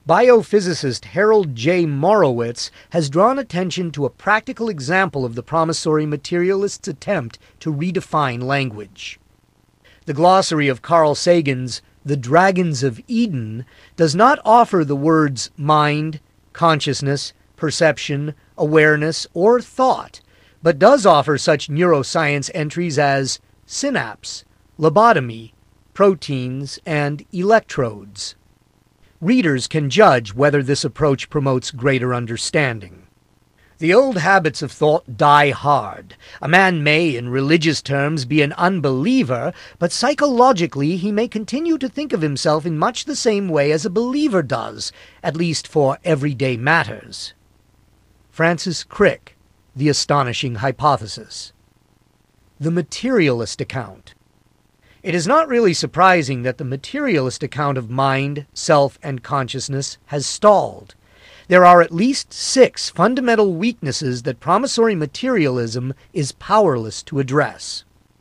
Biophysicist Harold J. Morowitz has drawn attention to a practical example of the promissory materialist's attempt to redefine language. The glossary of Carl Sagan's The Dragons of Eden does not offer the words mind, consciousness, perception, awareness, or thought, but does offer such neuroscience entries as synapse, lobotomy, proteins, and electrodes. Readers can judge whether this approach promotes greater understanding. The old habits of thought die hard. A man may, in religious terms, be an unbeliever, but psychologically he may continue to think of himself in much the same way as a believer does, at least for everyday matters. Francis Crick, The Astonishing Hypothesis. The materialist account. It is not really surprising that the materialist account of mind, self, and consciousness has stalled. There are at least 6 fundamental weaknesses that promissory materialism is powerless to address.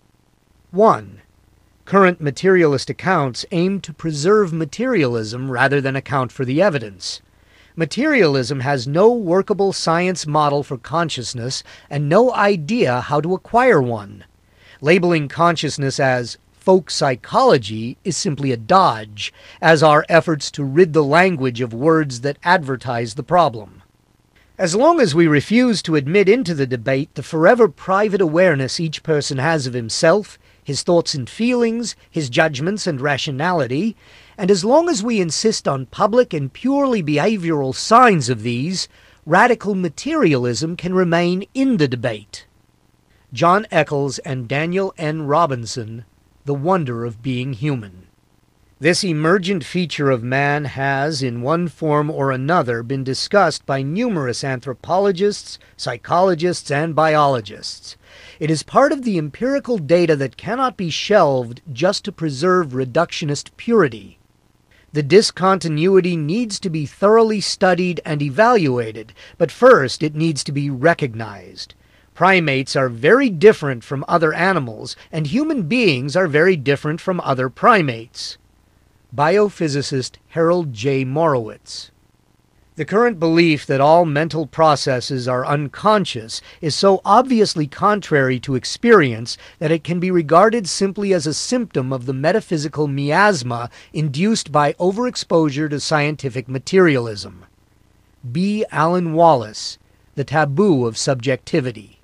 1. Current materialist accounts aim to preserve materialism rather than account for the evidence. Materialism has no workable science model for consciousness and no idea how to acquire one. Labeling consciousness as folk psychology is simply a dodge, as are efforts to rid the language of words that advertise the problem. As long as we refuse to admit into the debate the forever private awareness each person has of himself, his thoughts and feelings, his judgments and rationality, and as long as we insist on public and purely behavioral signs of these, radical materialism can remain in the debate. John Eccles and Daniel N. Robinson, The Wonder of Being Human. This emergent feature of man has, in one form or another, been discussed by numerous anthropologists, psychologists, and biologists. It is part of the empirical data that cannot be shelved just to preserve reductionist purity. The discontinuity needs to be thoroughly studied and evaluated, but first it needs to be recognized. Primates are very different from other animals, and human beings are very different from other primates. Biophysicist Harold J. Morowitz. The current belief that all mental processes are unconscious is so obviously contrary to experience that it can be regarded simply as a symptom of the metaphysical miasma induced by overexposure to scientific materialism. B. Alan Wallace, The Taboo of Subjectivity.